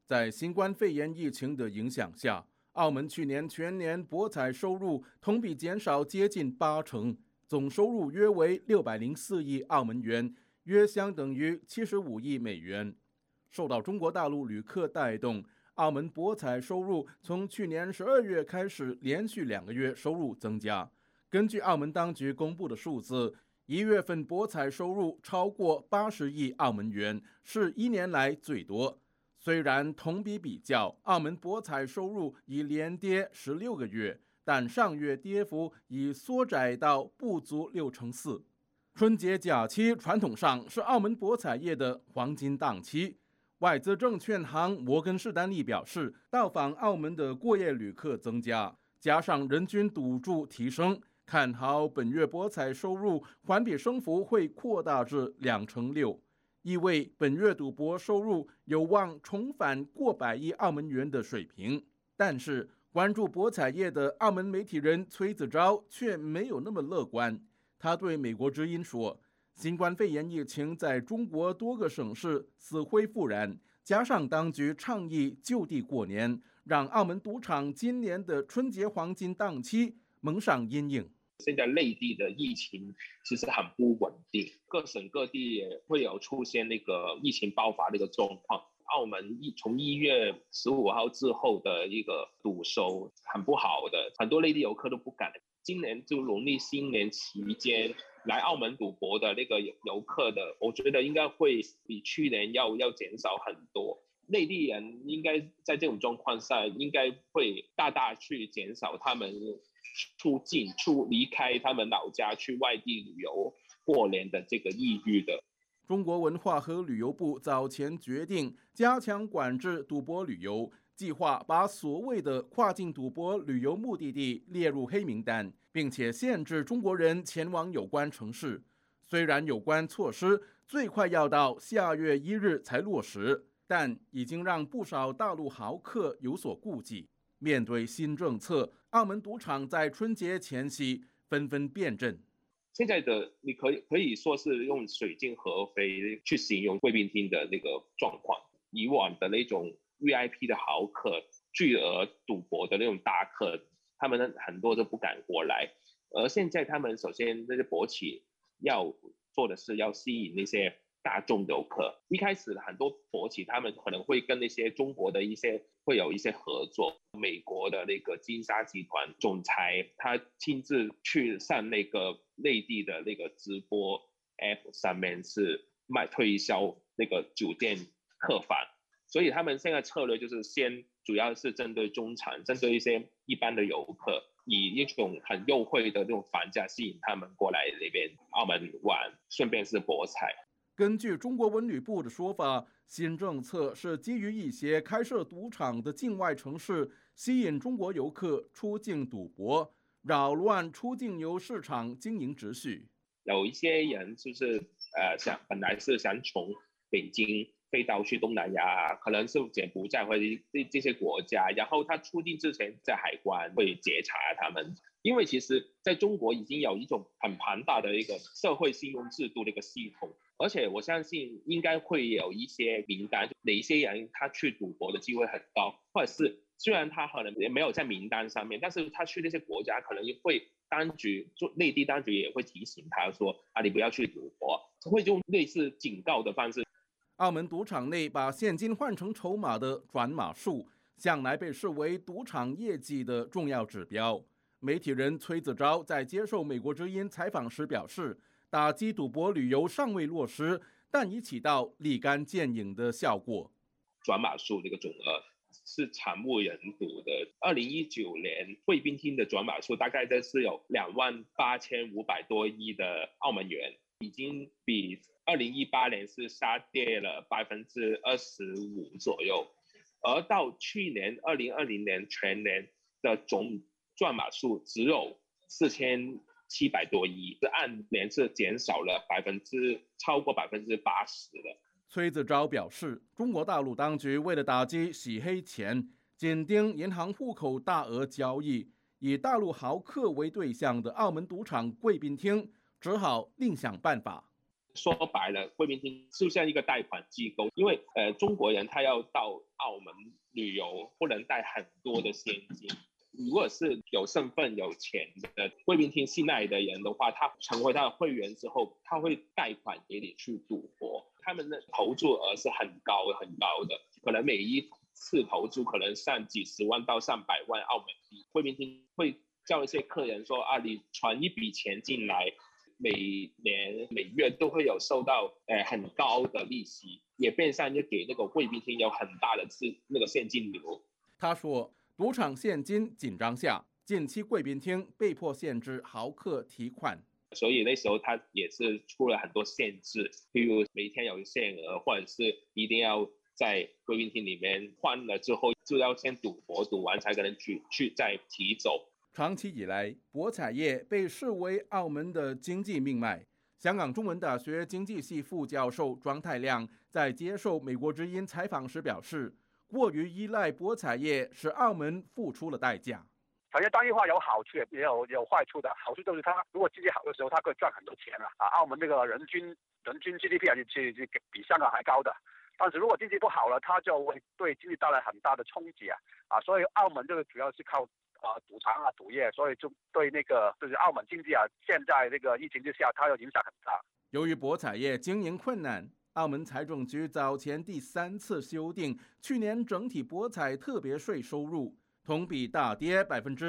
在新冠肺炎疫情的影响下，澳门去年全年博彩收入同比减少接近80%，总收入约为604亿澳门元，约相等于75亿美元。受到中国大陆旅客带动，澳门博彩收入从去年12月开始连续2个月收入增加。根据澳门当局公布的数字，1月份博彩收入超过80亿澳门元，是1年来最多。虽然同比比较，澳门博彩收入已连跌16个月，但上月跌幅已缩窄到不足4%。春节假期传统上是澳门博彩业的黄金档期。外资证券行摩根士丹利表示，到访澳门的过夜旅客增加，加上人均赌注提升，看好本月博彩收入环比升幅会扩大至6%，意味本月赌博收入有望重返过百亿澳门元的水平。但是，关注博彩业的澳门媒体人崔子昭却没有那么乐观。他对美国之音说，新冠肺炎疫情在中国多个省市死灰复燃，加上当局倡议就地过年，让澳门赌场今年的春节黄金档期蒙上阴影。 现在内地的疫情其实很不稳定，各省各地也会有出现那个疫情爆发的一个状况。澳门从1月15号之后的一个赌收很不好的，很多内地游客都不敢。今年就农历新年期间来澳门赌博的那个游客的，我觉得应该会比去年要减少很多。内地人应该在这种状况下，应该会大大去减少他们离开他们老家去外地旅游过年的这个意欲的。 中国文化和旅游部早前决定加强管制赌博旅游，计划把所谓的跨境赌博旅游目的地列入黑名单，并且限制中国人前往有关城市。虽然有关措施最快要到下月1日才落实，但已经让不少大陆豪客有所顾忌。面对新政策，澳门赌场在春节前夕纷纷变阵。 现在的你可以说是用水尽河飞去形容贵宾厅的那个状况。以往的那种 VIP 的豪客、巨额赌博的那种大客，他们很多都不敢过来。而现在他们首先那些博企要做的是要吸引那些大众游客。一开始很多博企他们可能会跟那些中国的会有一些合作。美国的那个金沙集团总裁他亲自去上那个内地的那个直播 app 上面是推销那个酒店客房。所以他们现在策略就是主要是针对中产，针对一些一般的游客，以一种很优惠的那种房价吸引他们过来那边澳门玩，顺便是博彩。 根据中国文旅部的说法，新政策是基于一些开设赌场的境外城市吸引中国游客出境赌博，扰乱出境游市场经营秩序。 有一些人就是本来是想从北京飞到去东南亚，可能是柬埔寨或者这些国家，然后他出境之前在海关会截查他们。因为其实在中国已经有一种很庞大的一个社会信用制度的一个系统，而且我相信应该会有一些名单，哪一些人他去赌博的机会很高，或者是虽然他可能也没有在名单上面，但是他去那些国家可能会内地当局也会提醒他说你不要去赌博，会用类似警告的方式。 澳门赌场内把现金换成筹码的转码数，向来被视为赌场业绩的重要指标。媒体人崔子昭在接受美国之音采访时表示，打击赌博旅游尚未落实，但已起到立竿见影的效果。 转码数这个总额是惨不忍睹的。2019年贵宾厅的转码数大概是有28500多亿的澳门元，已经比2018年是下跌了25%左右。而到去年2020年全年的总转码数只有4700多亿，按年是减少了超过80%的。 崔子昭表示，中国大陆当局为了打击洗黑钱，紧盯银行户口大额交易，以大陆豪客为对象的澳门赌场贵宾厅只好另想办法。 说白了，贵宾厅就像一个贷款机构，因为中国人他要到澳门旅游，不能带很多的现金。如果是有身份有钱的贵宾厅信赖的人的话，他成为他的会员之后，他会贷款给你去赌博，他们的投注额是很高的，可能每一次投注可能上几十万到上百万澳门币。贵宾厅会叫一些客人说啊，你传一笔钱进来，每年每月都会有收到很高的利息，也变相就给那个贵宾厅有很大的那个现金流。 他说，赌场现金紧张下，近期贵宾厅被迫限制豪客提款， 所以那时候他也是出了很多限制，譬如每天有限额，或者是一定要在贵宾厅里面换了之后就要先赌博，赌完才可能去再提走。 长期以来，博彩业被视为澳门的经济命脉。香港中文大学经济系副教授庄太亮在接受美国之音采访时表示，过于依赖博彩业使澳门付出了代价。 产业单一化有好处也有坏处的。好处就是它如果经济好的时候，它可以赚很多钱了啊。澳门这个人均 GDP 啊，是比香港还高的。但是如果经济不好了，它就会对经济带来很大的冲击啊。所以澳门这个主要是靠赌场啊、赌业，所以就对那个就是澳门经济啊，现在这个疫情之下，它的影响很大。 由于博彩业经营困难，澳门财政局早前第3次修订去年整体博彩特别税收入，同比大跌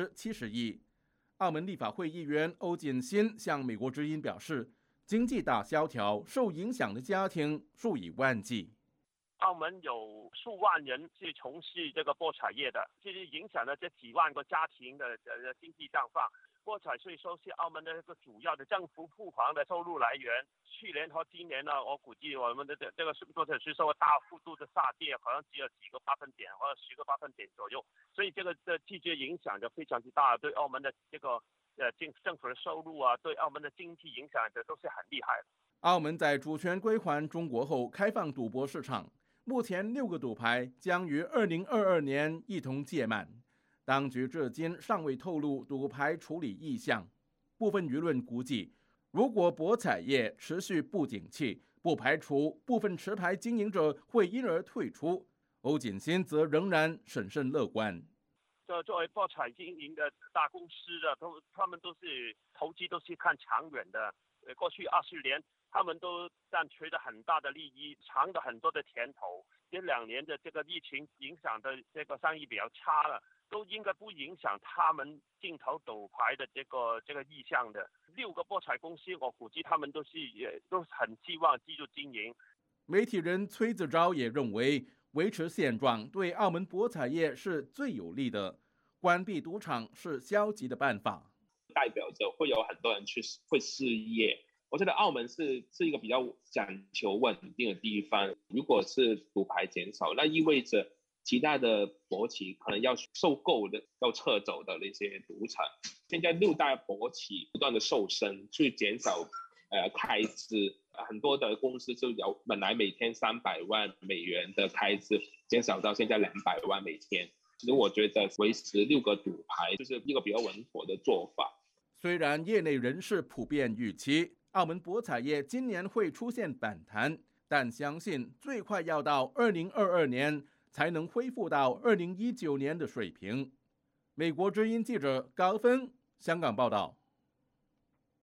71%。澳门立法会议员欧锦新向美国之音表示，经济大萧条，受影响的家庭数以万计。 澳门有数万人是从事这个博彩业的，其实影响了这几万个家庭的经济状况。博彩税收是澳门的一个主要的政府库房的收入来源。去年和今年呢，我估计我们的这个博彩税收大幅度的下跌，好像只有几个百分点或者10个百分点左右。所以这个直接影响就非常之大，对澳门的这个政府的收入啊，对澳门的经济影响这都是很厉害的。 澳门在主权归还中国后开放赌博市场。目前6个赌牌将于2022年一同届满，当局至今尚未透露赌牌处理意向。部分舆论估计，如果博彩业持续不景气，不排除部分持牌经营者会因而退出。欧锦新则仍然审慎乐观。 作为博彩经营的大公司的，他们都是投机，都是看长远的。过去20年。他们都占取了很大的利益，尝了很多的甜头。这2年的这个疫情影响的这个生意比较差了，都应该不影响他们竞投赌牌的这个意向的。6个博彩公司，我估计他们都很希望继续经营。 媒体人崔子昭也认为，维持现状对澳门博彩业是最有利的，关闭赌场是消极的办法， 代表着会有很多人会失业。我觉得澳门是一个比较讲求稳定的地方。如果是赌牌减少，那意味着其他的博企可能要收购的、要撤走的那些赌场。现在6大博企不断的瘦身，去减少开支，很多的公司就有本来每天300万美元的开支，减少到现在200万每天。其实我觉得维持6个赌牌就是一个比较稳妥的做法。 虽然业内人士普遍预期澳门博彩业今年会出现反弹，但相信最快要到2022年才能恢复到2019年的水平。美国之音记者高芬香港报道。